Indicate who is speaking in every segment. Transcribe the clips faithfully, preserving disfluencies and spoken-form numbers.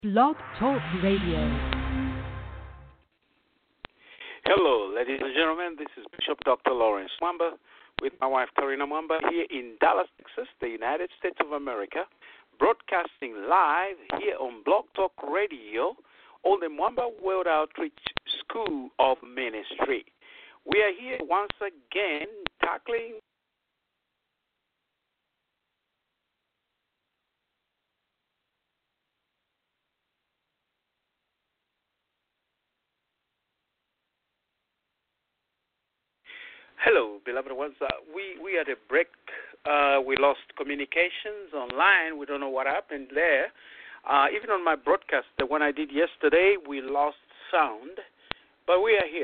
Speaker 1: Blog Talk Radio.
Speaker 2: Hello, ladies and gentlemen. This is Bishop Doctor Lawrence Mwamba with my wife, Tarina Mwamba, here in Dallas, Texas, the United States of America, broadcasting live here on Blog Talk Radio on the Mwamba World Outreach School of Ministry. We are here once again tackling Hello, beloved ones. Uh, we, we had a break. Uh, we lost communications online. We don't know what happened there. Uh, even on my broadcast, the one I did yesterday, we lost sound. But we are here.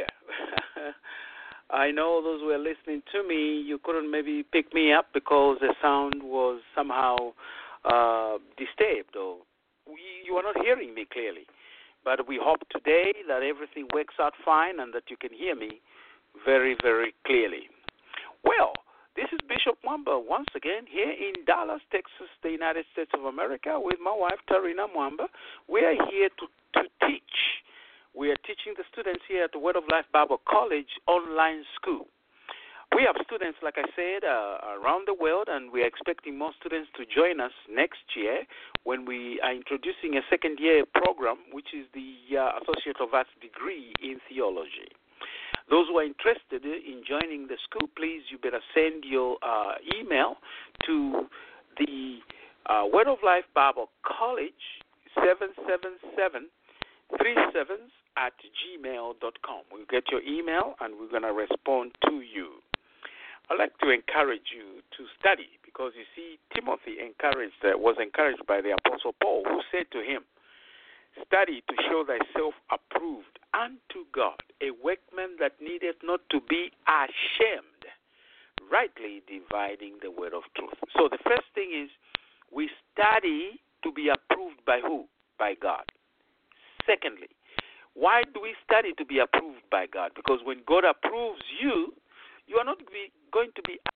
Speaker 2: I know those who are listening to me, you couldn't maybe pick me up because the sound was somehow uh, disturbed, or we, you are not hearing me clearly. But we hope today that everything works out fine and that you can hear me very, very clearly. Well, this is Bishop Mwamba once again here in Dallas, Texas, the United States of America, with my wife, Tarina Mwamba. We are here to, to teach. We are teaching the students here at the Word of Life Bible College online school. We have students, like I said, uh, around the world, and we are expecting more students to join us next year when we are introducing a second-year program, which is the uh, Associate of Arts degree in theology. Those who are interested in joining the school, please, you better send your uh, email to the uh, Word of Life Bible College, seven seven seven, three seven at gmail dot com. We'll get your email, and we're going to respond to you. I'd like to encourage you to study because, you see, Timothy encouraged, uh, was encouraged by the Apostle Paul, who said to him, "Study to show thyself approved unto God, a workman that needeth not to be ashamed, rightly dividing the word of truth." So the first thing is we study to be approved by who? By God. Secondly, why do we study to be approved by God? Because when God approves you, you are not be, going to be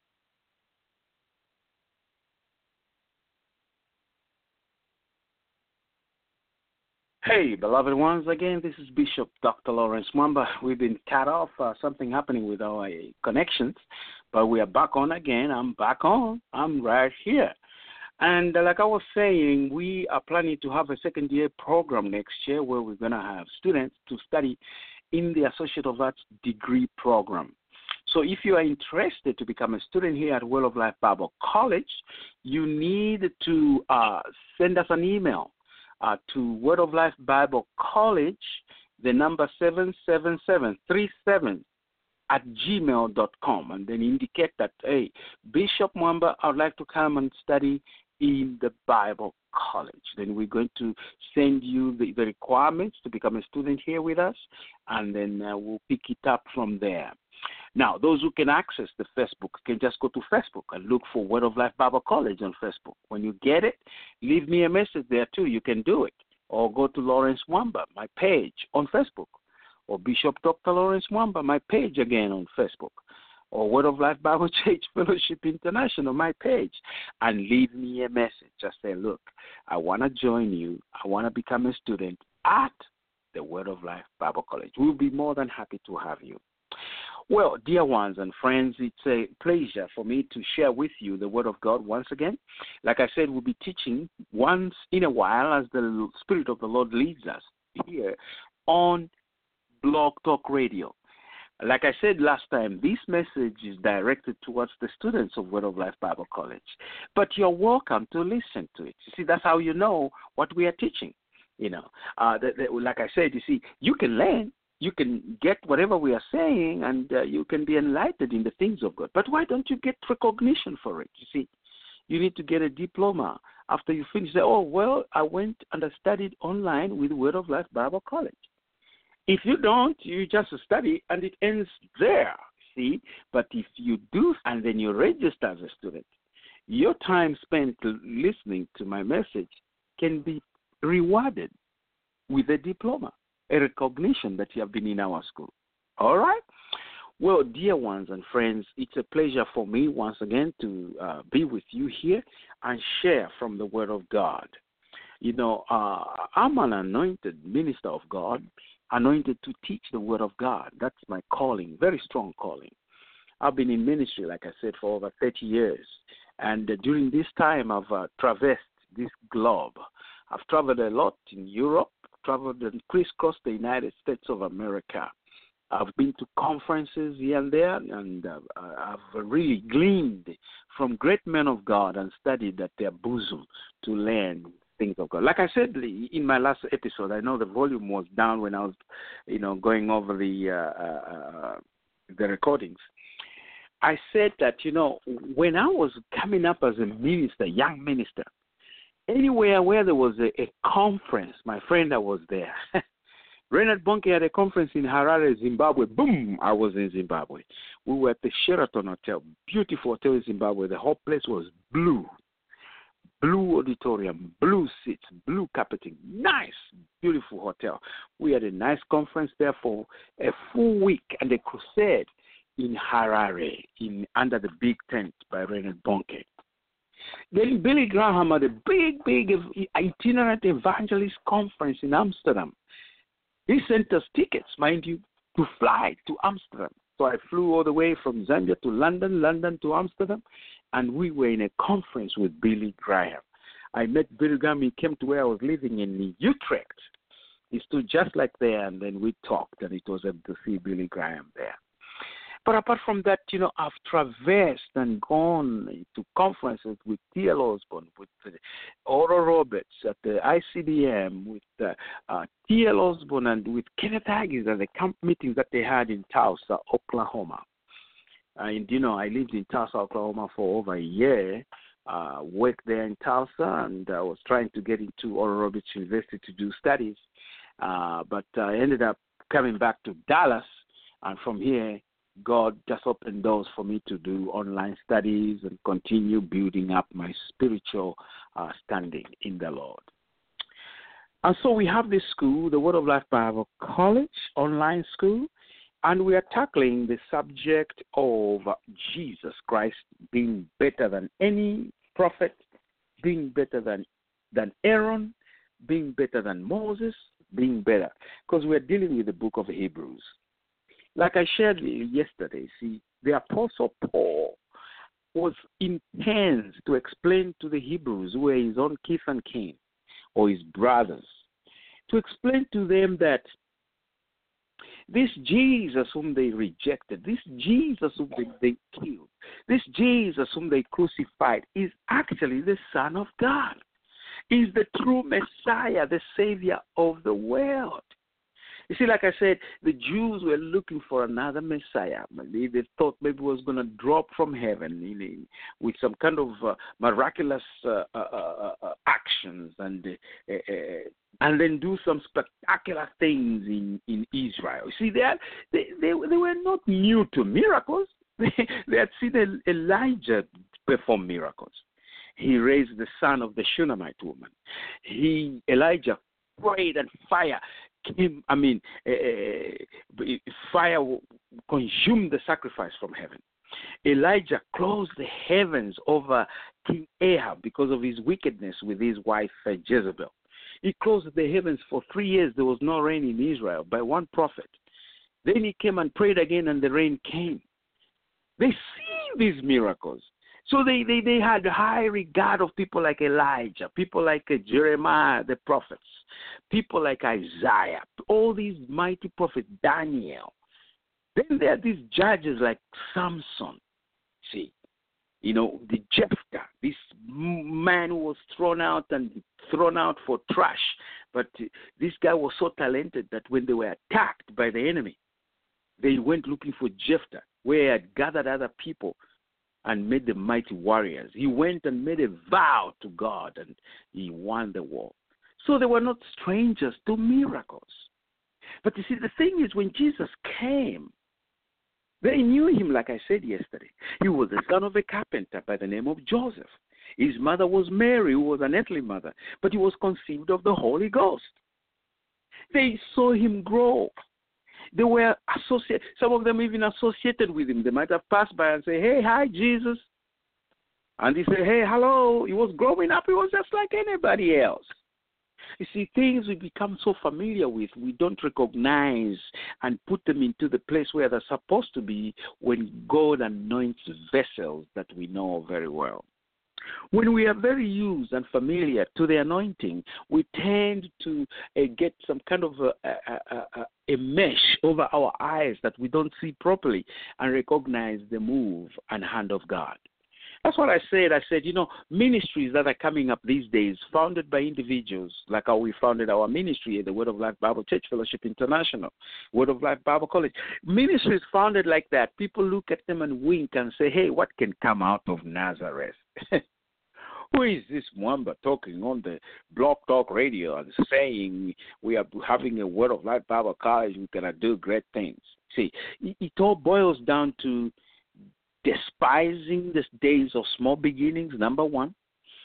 Speaker 2: Hey, beloved ones, again, this is Bishop Doctor Lawrence Mwamba. We've been cut off, uh, something happening with our uh, connections, but we are back on again. I'm back on. I'm right here. And uh, like I was saying, we are planning to have a second-year program next year where we're going to have students to study in the Associate of Arts degree program. So if you are interested to become a student here at Word of Life Bible College, you need to uh, send us an email. Uh, to Word of Life Bible College, the number seven seven seven three seven at gmail dot com, and then indicate that, hey, Bishop Mwamba, I would like to come and study in the Bible College. Then we're going to send you the, the requirements to become a student here with us, and then uh, we'll pick it up from there. Now, those who can access the Facebook can just go to Facebook and look for Word of Life Bible College on Facebook. When you get it, leave me a message there too. You can do it. Or go to Lawrence Mwamba, my page on Facebook. Or Bishop Doctor Lawrence Mwamba, my page again on Facebook. Or Word of Life Bible Church Fellowship International, my page. And leave me a message. Just say, look, I want to join you. I want to become a student at the Word of Life Bible College. We'll be more than happy to have you. Well, dear ones and friends, it's a pleasure for me to share with you the Word of God once again. Like I said, we'll be teaching once in a while as the Spirit of the Lord leads us here on Blog Talk Radio. Like I said last time, this message is directed towards the students of Word of Life Bible College. But you're welcome to listen to it. You see, that's how you know what we are teaching. You know, uh, the, the, like I said, you see, you can learn. You can get whatever we are saying, and uh, you can be enlightened in the things of God. But why don't you get recognition for it? You see, you need to get a diploma after you finish. Say, oh, well, I went and I studied online with Word of Life Bible College. If you don't, you just study, and it ends there, see. But if you do, and then you register as a student, your time spent listening to my message can be rewarded with a diploma, a recognition that you have been in our school. All right? Well, dear ones and friends, it's a pleasure for me once again to uh, be with you here and share from the Word of God. You know, uh, I'm an anointed minister of God, anointed to teach the Word of God. That's my calling, very strong calling. I've been in ministry, like I said, for over thirty years. And uh, during this time, I've uh, traversed this globe. I've traveled a lot in Europe, traveled and crisscrossed the United States of America. I've been to conferences here and there, and uh, I've really gleaned from great men of God and studied at their bosom to learn things of God. Like I said in my last episode, I know the volume was down when I was, you know, going over the uh, uh, the recordings. I said that, you know, when I was coming up as a minister, young minister, anywhere where there was a, a conference, my friend, I was there. Reinhard Bonnke had a conference in Harare, Zimbabwe. Boom, I was in Zimbabwe. We were at the Sheraton Hotel, beautiful hotel in Zimbabwe. The whole place was blue, blue auditorium, blue seats, blue carpeting, nice, beautiful hotel. We had a nice conference there for a full week and a crusade in Harare, in under the big tent by Reinhard Bonnke. Then Billy Graham had a big, big itinerant evangelist conference in Amsterdam. He sent us tickets, mind you, to fly to Amsterdam. So I flew all the way from Zambia to London, London to Amsterdam, and we were in a conference with Billy Graham. I met Billy Graham. He came to where I was living in Utrecht. He stood just like there, and then we talked, and it was able to see Billy Graham there. But apart from that, you know, I've traversed and gone to conferences with T L Osborne, with uh, Oral Roberts at the I C B M, with uh, uh, T L Osborne and with Kenneth Hagin at the camp meetings that they had in Tulsa, Oklahoma. And, you know, I lived in Tulsa, Oklahoma for over a year, uh, worked there in Tulsa, and I was trying to get into Oral Roberts University to do studies. Uh, but I ended up coming back to Dallas, and from here, God just opened doors for me to do online studies and continue building up my spiritual uh, standing in the Lord. And so we have this school, the Word of Life Bible College, online school, and we are tackling the subject of Jesus Christ being better than any prophet, being better than, than Aaron, being better than Moses, being better, because we're dealing with the book of Hebrews. Like I shared yesterday, see, the Apostle Paul was intense to explain to the Hebrews who were his own kith and kin, or his brothers, to explain to them that this Jesus whom they rejected, this Jesus whom they, they killed, this Jesus whom they crucified is actually the Son of God, is the true Messiah, the Savior of the world. You see, like I said, the Jews were looking for another Messiah. They, they thought maybe it was going to drop from heaven you know, with some kind of uh, miraculous uh, uh, uh, uh, actions and uh, uh, and then do some spectacular things in, in Israel. You see, they, had, they, they, they were not new to miracles. They, they had seen Elijah perform miracles. He raised the son of the Shunammite woman. He Elijah prayed and fire came, I mean, uh, fire consumed the sacrifice from heaven. Elijah closed the heavens over King Ahab because of his wickedness with his wife uh, Jezebel. He closed the heavens for three years. There was no rain in Israel by one prophet. Then he came and prayed again, and the rain came. They see these miracles. So they, they, they had high regard of people like Elijah, people like uh, Jeremiah, the prophets, people like Isaiah, all these mighty prophets, Daniel. Then there are these judges like Samson, see, you know, the Jephthah, this man who was thrown out and thrown out for trash. But uh, this guy was so talented that when they were attacked by the enemy, they went looking for Jephthah, where he had gathered other people and made them mighty warriors. He went and made a vow to God, and he won the war. So they were not strangers to miracles. But you see, the thing is, when Jesus came, they knew him, like I said yesterday. He was the son of a carpenter by the name of Joseph. His mother was Mary, who was an earthly mother, but he was conceived of the Holy Ghost. They saw him grow. They were associated, some of them even associated with him. They might have passed by and say, hey, hi, Jesus. And he said, hey, hello. He was growing up. He was just like anybody else. You see, things we become so familiar with, we don't recognize and put them into the place where they're supposed to be when God anoints vessels that we know very well. When we are very used and familiar to the anointing, we tend to uh, get some kind of a, a, a, a mesh over our eyes that we don't see properly and recognize the move and hand of God. That's what I said. I said, you know, ministries that are coming up these days, founded by individuals, like how we founded our ministry at the Word of Life Bible Church Fellowship International, Word of Life Bible College. Ministries founded like that, people look at them and wink and say, hey, what can come out of Nazareth? Who is this Mwamba talking on the Blog Talk Radio and saying we are having a Word of Life Bible College, we're going to do great things? See, it, it all boils down to despising the days of small beginnings, number one,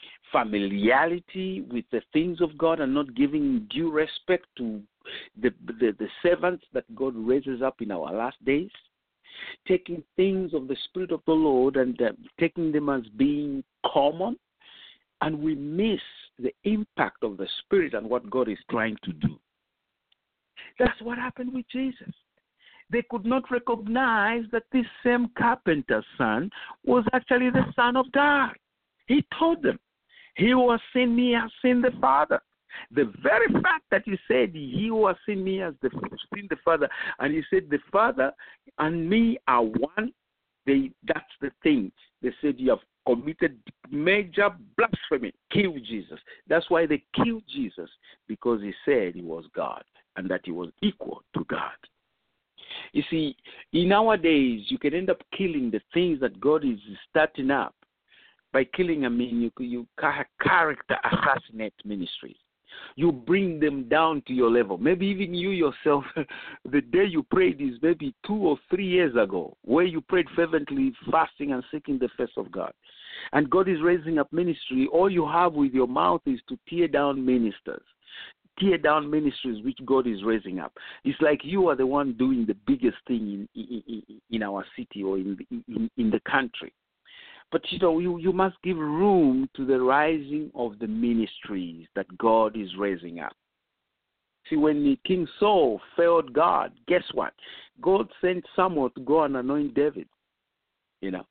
Speaker 2: familiarity with the things of God and not giving due respect to the, the, the servants that God raises up in our last days, taking things of the Spirit of the Lord and uh, taking them as being common, and we miss the impact of the Spirit and what God is trying to do. That's what happened with Jesus. They could not recognize that this same carpenter's son was actually the Son of God. He told them, he who has seen me has seen the Father. The very fact that he said, he who has seen me has the, seen the Father, and he said, the Father and me are one, they, that's the thing. They said, you have committed major blasphemy. Kill Jesus. That's why they killed Jesus, because he said he was God and that he was equal to God. You see, in our days, you can end up killing the things that God is starting up. By killing, I mean, you, you character assassinate ministries. You bring them down to your level. Maybe even you yourself, the day you prayed is maybe two or three years ago, where you prayed fervently, fasting and seeking the face of God. And God is raising up ministry. All you have with your mouth is to tear down ministers. Tear down ministries which God is raising up. It's like you are the one doing the biggest thing in in, in our city or in, in in the country. But you know, you, you must give room to the rising of the ministries that God is raising up. See, when King Saul failed God, guess what? God sent Samuel to go and anoint David. You know,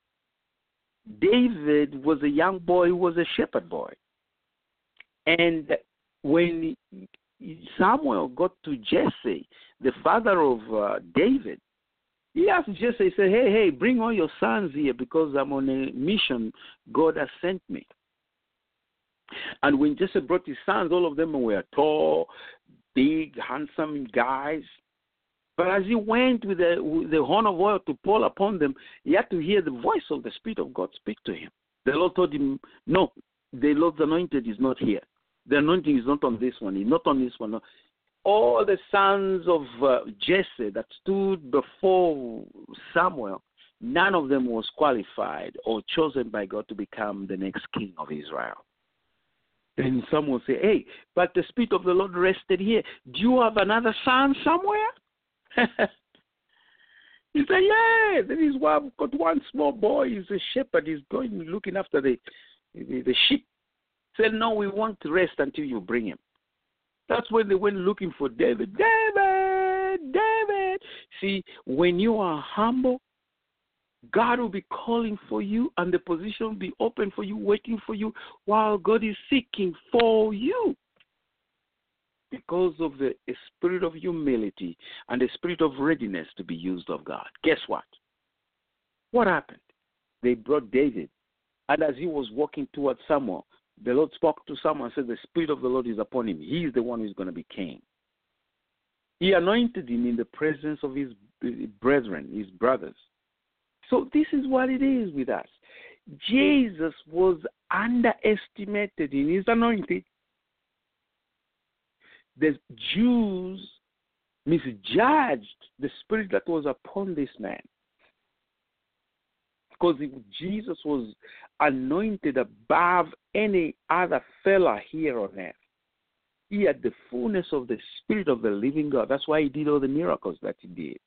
Speaker 2: David was a young boy who was a shepherd boy, and when Samuel got to Jesse, the father of uh, David, he asked Jesse, he said, hey, hey, bring all your sons here because I'm on a mission God has sent me. And when Jesse brought his sons, all of them were tall, big, handsome guys. But as he went with the, with the horn of oil to pour upon them, he had to hear the voice of the Spirit of God speak to him. The Lord told him, no, the Lord's anointed is not here. The anointing is not on this one. It's not on this one. No. All the sons of uh, Jesse that stood before Samuel, none of them was qualified or chosen by God to become the next king of Israel. Then someone say, hey, but the Spirit of the Lord rested here. Do you have another son somewhere? He said, yeah, there is one, got one small boy. He's a shepherd. He's going looking after the, the, the sheep. Said, no, we want to rest until you bring him. That's when they went looking for David. David, David. See, when you are humble, God will be calling for you and the position will be open for you, waiting for you while God is seeking for you. Because of the spirit of humility and the spirit of readiness to be used of God. Guess what? What happened? They brought David, and as he was walking towards Samuel, the Lord spoke to Samuel and said, the Spirit of the Lord is upon him. He is the one who is going to be king. He anointed him in the presence of his brethren, his brothers. So this is what it is with us. Jesus was underestimated in his anointing. The Jews misjudged the spirit that was upon this man. Because Jesus was anointed above any other fella here on earth. He had the fullness of the Spirit of the living God. That's why he did all the miracles that he did.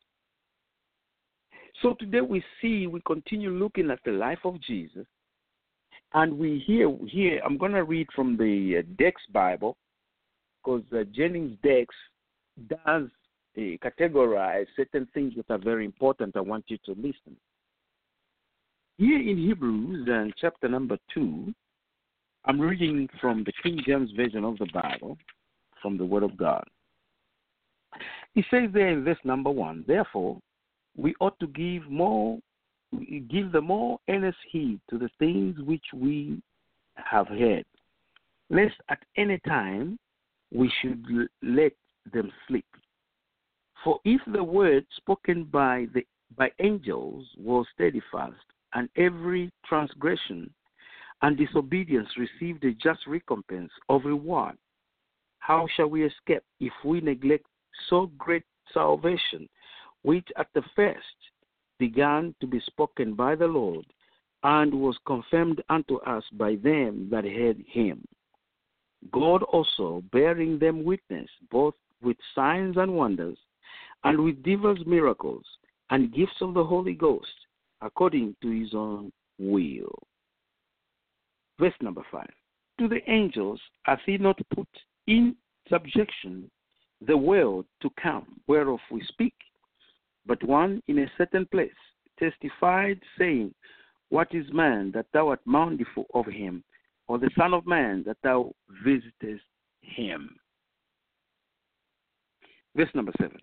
Speaker 2: So today we see, we continue looking at the life of Jesus. And we hear, here, I'm going to read from the uh, Dex Bible. because uh, Jennings Dex does uh, categorize certain things that are very important. I want you to listen. Here in Hebrews, uh, chapter number two, I'm reading from the King James Version of the Bible, from the Word of God. He says there in verse number one, therefore, we ought to give more, give the more earnest heed to the things which we have heard, lest at any time we should let them slip. For if the word spoken by the by angels was steadfast, and every transgression and disobedience received a just recompense of reward, how shall we escape if we neglect so great salvation, which at the first began to be spoken by the Lord, and was confirmed unto us by them that heard him? God also bearing them witness, both with signs and wonders, and with divers miracles, and gifts of the Holy Ghost, according to his own will. Verse number five. To the angels hath he not put in subjection the world to come, whereof we speak, but one in a certain place testified, saying, what is man that thou art mindful of him, or the Son of Man that thou visitest him? Verse number seven.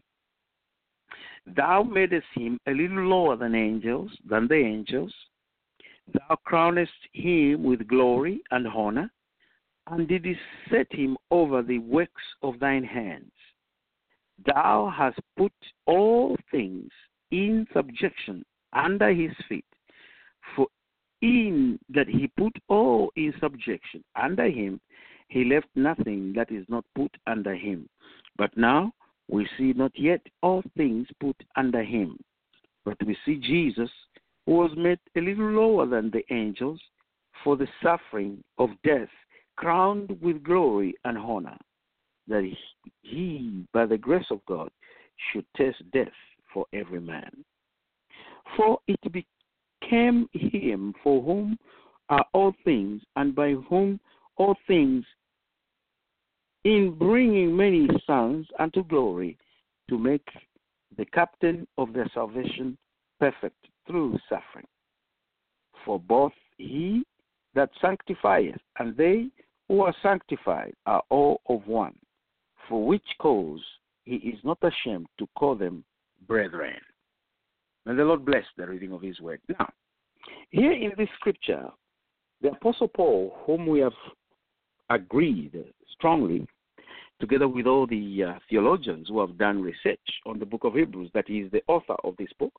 Speaker 2: Thou madest him a little lower than angels, than the angels. Thou crownest him with glory and honor, and didst set him over the works of thine hands. Thou hast put all things in subjection under his feet. For in that he put all in subjection under him, he left nothing that is not put under him. But now we see not yet all things put under him, but we see Jesus, who was made a little lower than the angels, for the suffering of death, crowned with glory and honor, that he, by the grace of God, should taste death for every man. For it became him for whom are all things, and by whom all things, in bringing many sons unto glory, to make the captain of their salvation perfect through suffering. For both he that sanctifieth and they who are sanctified are all of one, for which cause he is not ashamed to call them brethren. May the Lord bless the reading of his word. Now, here in this scripture, the Apostle Paul, whom we have agreed strongly, together with all the uh, theologians who have done research on the book of Hebrews, that he is the author of this book,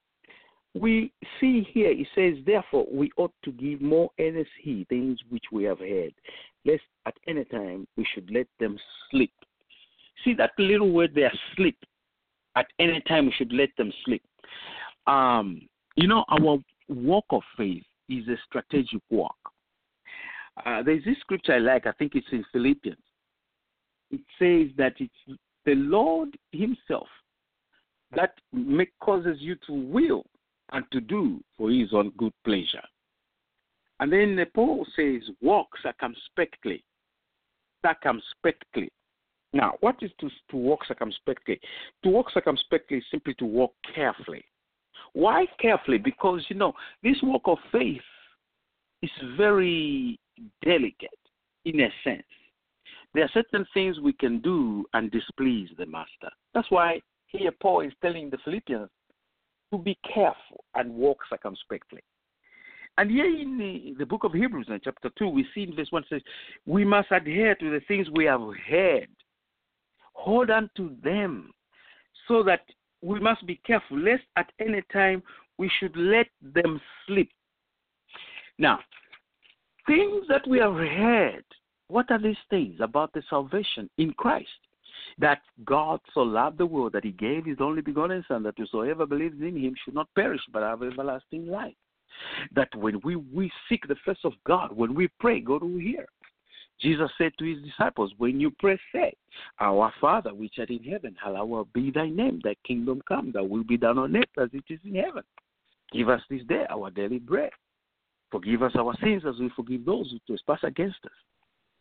Speaker 2: we see here, he says, therefore, we ought to give more earnest heed things which we have heard, lest at any time we should let them slip. See that little word there, slip. At any time we should let them slip. Um, you know, our walk of faith is a strategic walk. Uh, there's this scripture I like, I think it's in Philippians. It says that it's the Lord himself that make, causes you to will and to do for his own good pleasure. And then Paul says, walk circumspectly. Circumspectly. Now, what is to, to walk circumspectly? To walk circumspectly is simply to walk carefully. Why carefully? Because, you know, this walk of faith is very delicate in a sense. There are certain things we can do and displease the master. That's why here Paul is telling the Philippians to be careful and walk circumspectly. And here in the, the book of Hebrews in chapter two, we see in verse one says, we must adhere to the things we have heard. Hold on to them so that we must be careful, lest at any time we should let them slip. Now, things that we have heard, what are these things about the salvation in Christ? That God so loved the world that he gave his only begotten Son, that whosoever believes in him should not perish but have everlasting life. That when we, we seek the face of God, when we pray, God will hear. Jesus said to his disciples, when you pray, say, our Father which art in heaven, hallowed be thy name, thy kingdom come, thy will be done on earth as it is in heaven. Give us this day our daily bread. Forgive us our sins as we forgive those who trespass against us.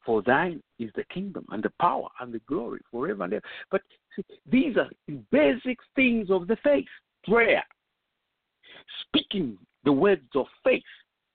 Speaker 2: For thine is the kingdom and the power and the glory forever and ever. But see, these are basic things of the faith. Prayer, speaking the words of faith,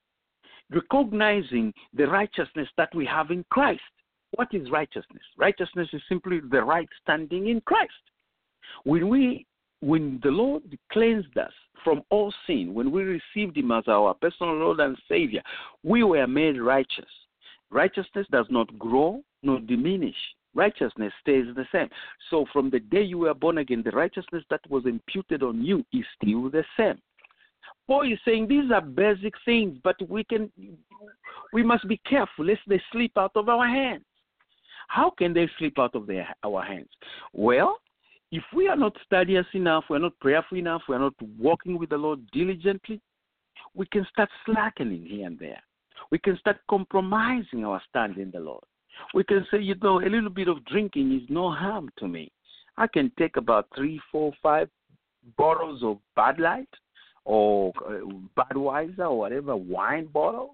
Speaker 2: recognizing the righteousness that we have in Christ. What is righteousness? Righteousness is simply the right standing in Christ. When we, when the Lord cleansed us from all sin, when we received Him as our personal Lord and Savior, we were made righteous. Righteousness does not grow nor diminish. Righteousness stays the same. So from the day you were born again, the righteousness that was imputed on you is still the same. Paul is saying these are basic things, but we can, we must be careful lest they slip out of our hands. How can they slip out of their, our hands? Well, if we are not studious enough, we are not prayerful enough, we are not walking with the Lord diligently, we can start slackening here and there. We can start compromising our stand in the Lord. We can say, you know, a little bit of drinking is no harm to me. I can take about three, four, five bottles of Bud Light or uh, Budweiser or whatever wine bottle,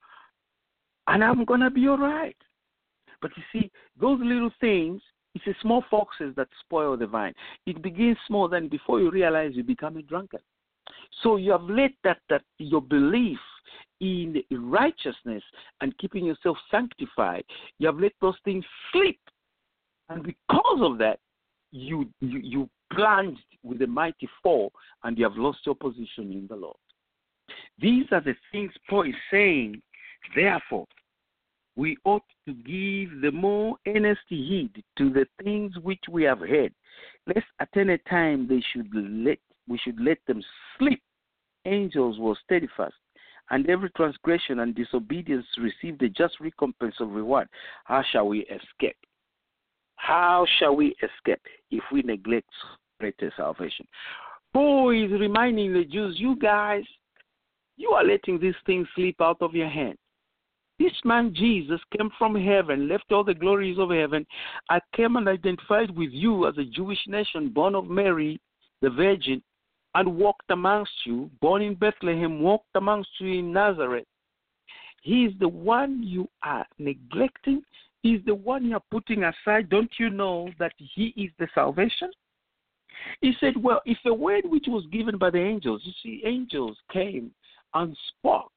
Speaker 2: and I'm going to be all right. But you see, those little things, it's the small foxes that spoil the vine. It begins small, then before you realize you become a drunkard. So you have let that, that your belief in righteousness and keeping yourself sanctified, you have let those things slip. And because of that, you, you, you plunged with a mighty fall and you have lost your position in the Lord. These are the things Paul is saying. Therefore, we ought to give the more earnest heed to the things which we have heard, lest at any time they should let we should let them slip. Angels were steadfast, and every transgression and disobedience received a just recompense of reward. How shall we escape? How shall we escape if we neglect greater salvation? Paul is reminding the Jews, you guys, you are letting these things slip out of your hands. This man Jesus came from heaven, left all the glories of heaven. I came and identified with you as a Jewish nation, born of Mary, the Virgin, and walked amongst you, born in Bethlehem, walked amongst you in Nazareth. He is the one you are neglecting. He is the one you are putting aside. Don't you know that He is the salvation? He said, well, if a word which was given by the angels, you see, angels came and spoke.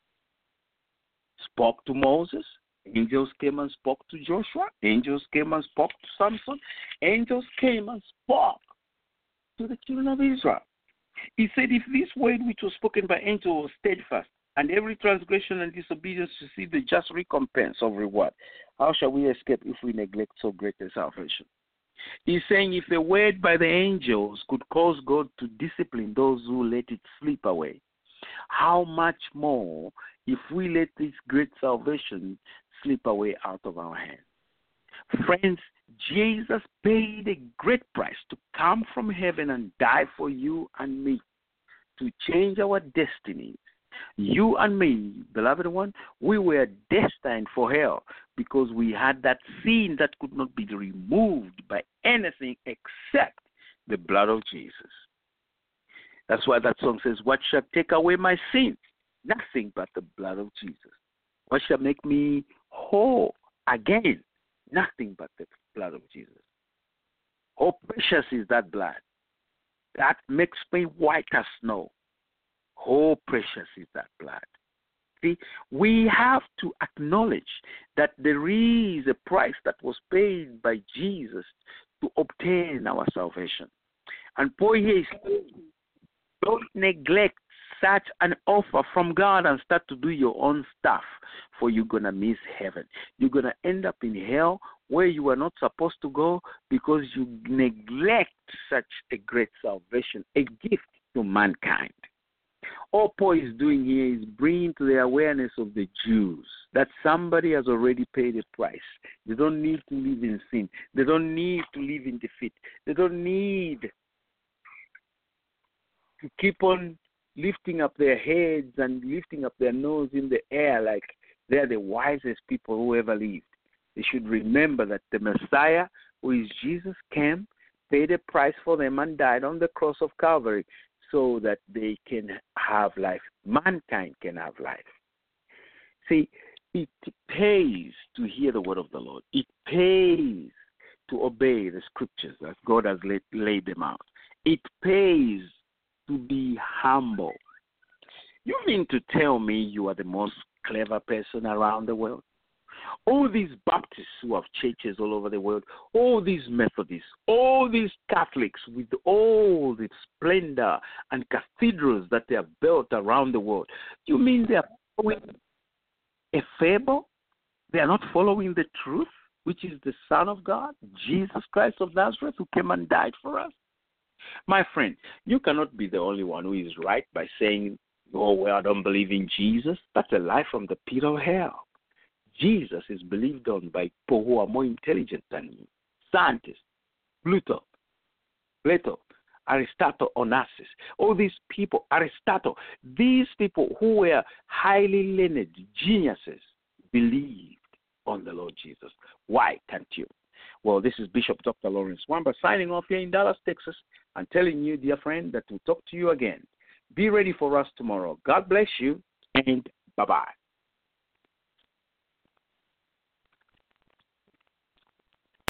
Speaker 2: Spoke to Moses. Angels came and spoke to Joshua. Angels came and spoke to Samson. Angels came and spoke to the children of Israel. He said, if this word which was spoken by angels was steadfast, and every transgression and disobedience received the just recompense of reward, how shall we escape if we neglect so great a salvation? He's saying if a word by the angels could cause God to discipline those who let it slip away, how much more if we let this great salvation slip away out of our hands? Friends, Jesus paid a great price to come from heaven and die for you and me, to change our destinies. You and me, beloved one, we were destined for hell because we had that sin that could not be removed by anything except the blood of Jesus. That's why that song says, what shall take away my sins? Nothing but the blood of Jesus. What shall make me whole again? Nothing but the blood of Jesus. Oh, precious is that blood. That makes me white as snow. Oh, precious is that blood. See, we have to acknowledge that there is a price that was paid by Jesus to obtain our salvation. And Paul here is saying, don't neglect such an offer from God and start to do your own stuff, for you're going to miss heaven. You're going to end up in hell where you are not supposed to go because you neglect such a great salvation, a gift to mankind. All Paul is doing here is bringing to the awareness of the Jews that somebody has already paid a price. They don't need to live in sin. They don't need to live in defeat. They don't need to keep on lifting up their heads and lifting up their nose in the air like they're the wisest people who ever lived. They should remember that the Messiah, who is Jesus, came, paid a price for them, and died on the cross of Calvary so that they can have life. Mankind can have life. See, It pays to hear the word of the Lord. It pays to obey the scriptures as God has laid, laid them out. It pays to be humble. You mean to tell me you are the most clever person around the world? All these Baptists who have churches all over the world, all these Methodists, all these Catholics with all the splendor and cathedrals that they have built around the world, you mean they are following a fable? They are not following the truth, which is the Son of God, Jesus Christ of Nazareth, who came and died for us? My friend, you cannot be the only one who is right by saying, oh, well, I don't believe in Jesus. That's a lie from the pit of hell. Jesus is believed on by people who are more intelligent than you. Scientists, Pluto, Plato, Aristotle, Onassis, all these people, Aristotle, these people who were highly learned geniuses believed on the Lord Jesus. Why can't you? Well, this is Bishop Doctor Lawrence Mwamba signing off here in Dallas, Texas, and telling you, dear friend, that we'll talk to you again. Be ready for us tomorrow. God bless you, and bye-bye.